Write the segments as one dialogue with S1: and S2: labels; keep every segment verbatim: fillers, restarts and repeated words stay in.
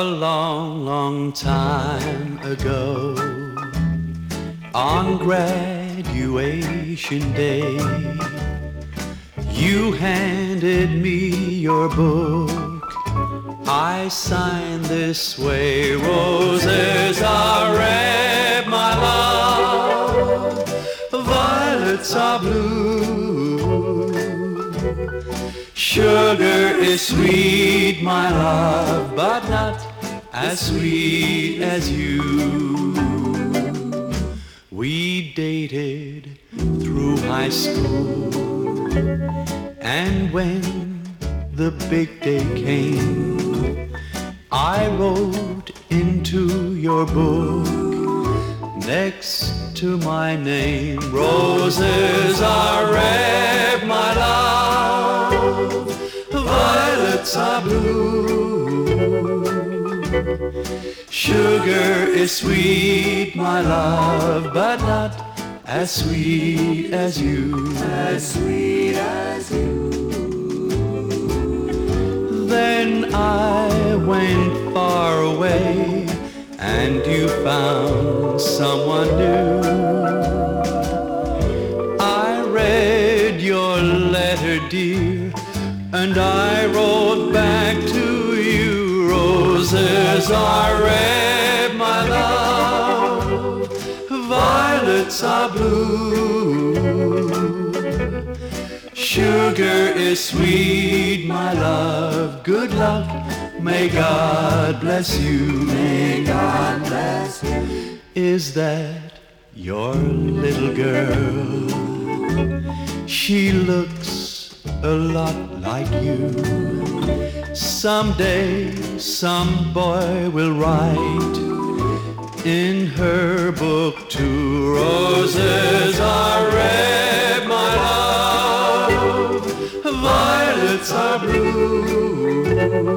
S1: long, long time ago, on graduation day, you handed me your book. I signed this way: roses are red, my love, violets are blue, sugar is sweet, my love, but not as sweet as you. We dated through high school, and when the big day came, I wrote into your book next to my name: roses are red, my love, violets are blue, sugar is sweet, my love, but not as sweet as you.
S2: As sweet as you.
S1: Then I went far away, and you found someone new. I read your letter, dear, and I wrote back to you: roses are red, my love, violets are blue, sugar is sweet, my love, good luck, may God bless you.
S2: May God bless you.
S1: Is that your little girl? She looks a lot like you. Someday some boy will write in her book too: roses are red, my love, violets are blue,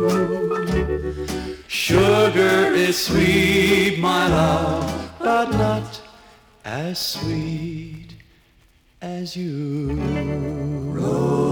S1: sugar is sweet, my love, but not as sweet as you.